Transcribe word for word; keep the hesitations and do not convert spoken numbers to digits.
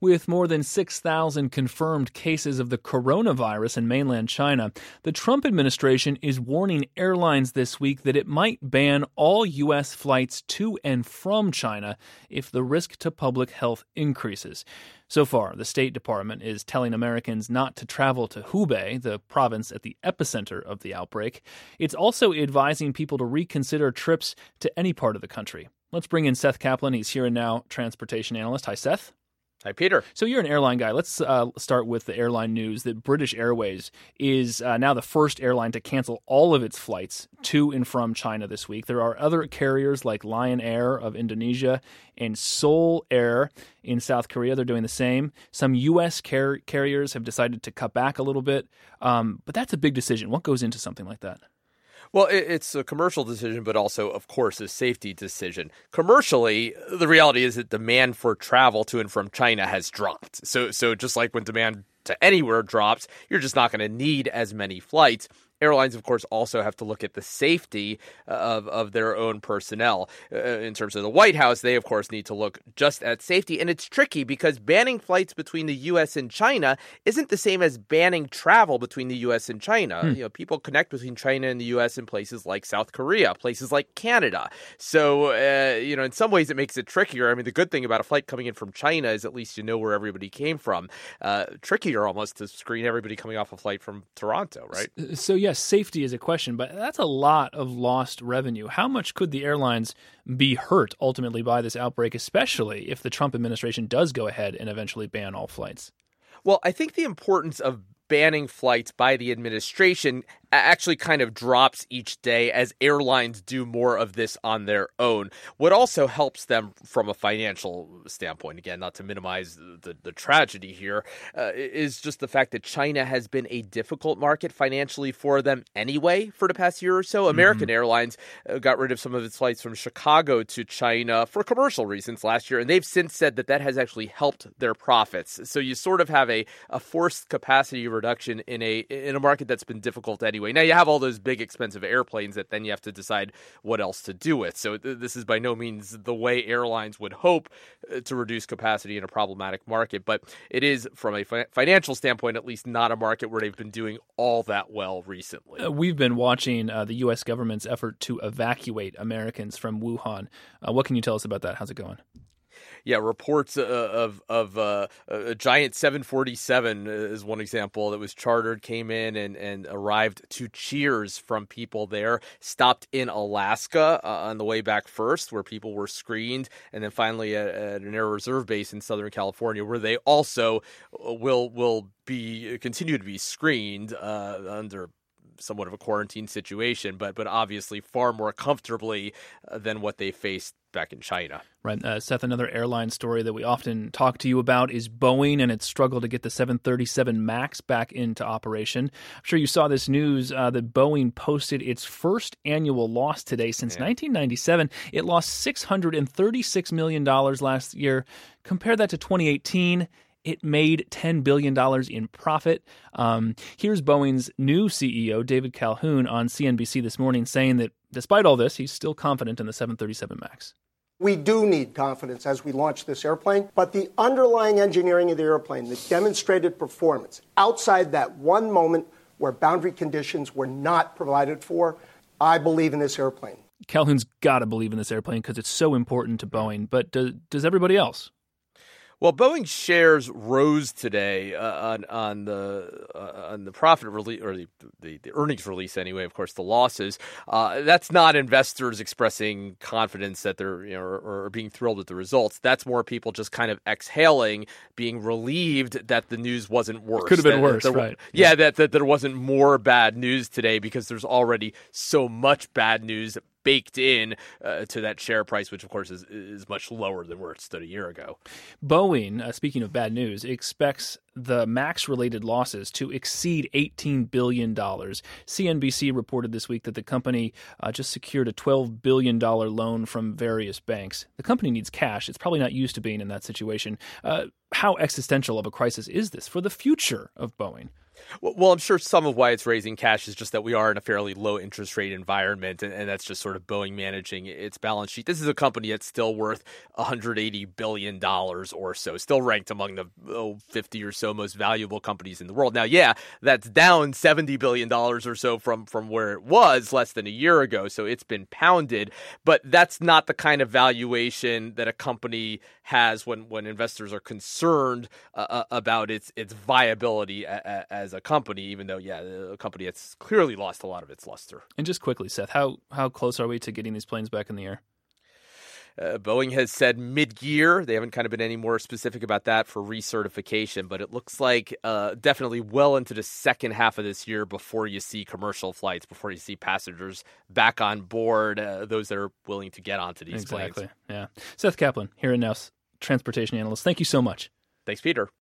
With more than six thousand confirmed cases of the coronavirus in mainland China, the Trump administration is warning airlines this week that it might ban all U S flights to and from China if the risk to public health increases. So far, the State Department is telling Americans not to travel to Hubei, the province at the epicenter of the outbreak. It's also advising people to reconsider trips to any part of the country. Let's bring in Seth Kaplan. He's Here and Now transportation analyst. Hi, Seth. Hi, Peter. So you're an airline guy. Let's uh, start with the airline news that British Airways is uh, now the first airline to cancel all of its flights to and from China this week. There are other carriers like Lion Air of Indonesia and Seoul Air in South Korea. They're doing the same. Some U S car- carriers have decided to cut back a little bit, um, but that's a big decision. What goes into something like that? Well, it's a commercial decision, but also, of course, a safety decision. Commercially, the reality is that demand for travel to and from China has dropped. So, so just like when demand to anywhere drops, you're just not going to need as many flights. Airlines, of course, also have to look at the safety of, of their own personnel. Uh, in terms of the White House, they, of course, need to look just at safety. And it's tricky because banning flights between the U S and China isn't the same as banning travel between the U S and China. Hmm. You know, people connect between China and the U S in places like South Korea, places like Canada. So, uh, you know, in some ways it makes it trickier. I mean, the good thing about a flight coming in from China is at least you know where everybody came from. Uh, trickier almost to screen everybody coming off a flight from Toronto, right? So, yes, safety is a question, but that's a lot of lost revenue. How much could the airlines be hurt ultimately by this outbreak, especially if the Trump administration does go ahead and eventually ban all flights? Well, I think the importance of banning flights by the administration actually kind of drops each day as airlines do more of this on their own. What also helps them from a financial standpoint, again, not to minimize the, the tragedy here, uh, is just the fact that China has been a difficult market financially for them anyway for the past year or so. American mm-hmm. Airlines uh, got rid of some of its flights from Chicago to China for commercial reasons last year, and they've since said that that has actually helped their profits. So you sort of have a, a forced capacity reduction in a in a market that's been difficult anyway. Now, you have all those big expensive airplanes that then you have to decide what else to do with. So th- this is by no means the way airlines would hope uh, to reduce capacity in a problematic market. But it is, from a fi- financial standpoint, at least not a market where they've been doing all that well recently. Uh, we've been watching uh, the U S government's effort to evacuate Americans from Wuhan. Uh, what can you tell us about that? How's it going? Yeah, reports uh, of of uh, a giant seven forty-seven is one example that was chartered, came in and, and arrived to cheers from people there, stopped in Alaska uh, on the way back first where people were screened, and then finally at, at an Air Reserve base in Southern California where they also will will be continue to be screened uh, under somewhat of a quarantine situation, but but obviously far more comfortably uh, than what they faced back in China. Right. Uh, Seth, another airline story that we often talk to you about is Boeing and its struggle to get the seven thirty-seven MAX back into operation. I'm sure you saw this news uh, that Boeing posted its first annual loss today since yeah. nineteen ninety-seven. It lost six hundred thirty-six million dollars last year. Compare that to twenty eighteen. It made ten billion dollars in profit. Um, here's Boeing's new C E O, David Calhoun, on C N B C this morning saying that despite all this, he's still confident in the seven thirty-seven MAX. We do need confidence as we launch this airplane, but the underlying engineering of the airplane, the demonstrated performance, outside that one moment where boundary conditions were not provided for, I believe in this airplane. Calhoun's got to believe in this airplane because it's so important to Boeing, but do, does everybody else? Well, Boeing shares rose today uh, on on the uh, on the profit release or the, the the earnings release anyway. Of course, the losses. Uh, that's not investors expressing confidence that they're you know or, or being thrilled with the results. That's more people just kind of exhaling, being relieved that the news wasn't worse. Could have been that, worse, that there, right? Yeah, yeah, that that there wasn't more bad news today because there's already so much bad news baked in uh, to that share price, which, of course, is is much lower than where it stood a year ago. Boeing, uh, speaking of bad news, expects the MAX-related losses to exceed eighteen billion dollars. C N B C reported this week that the company uh, just secured a twelve billion dollars loan from various banks. The company needs cash. It's probably not used to being in that situation. Uh, how existential of a crisis is this for the future of Boeing? Well, I'm sure some of why it's raising cash is just that we are in a fairly low interest rate environment, and, and that's just sort of Boeing managing its balance sheet. This is a company that's still worth one hundred eighty billion dollars or so, still ranked among the oh, fifty or so most valuable companies in the world. Now, yeah, that's down seventy billion dollars or so from, from where it was less than a year ago, so it's been pounded, but that's not the kind of valuation that a company has when, when investors are concerned uh, about its, its viability a, a, as a company, even though, yeah, a company that's clearly lost a lot of its luster. And just quickly, Seth, how how close are we to getting these planes back in the air? Uh, Boeing has said mid-year. They haven't kind of been any more specific about that for recertification, but it looks like uh, definitely well into the second half of this year before you see commercial flights, before you see passengers back on board, uh, those that are willing to get onto these exactly. planes. Yeah. Seth Kaplan, here in Now, transportation analyst. Thank you so much. Thanks, Peter.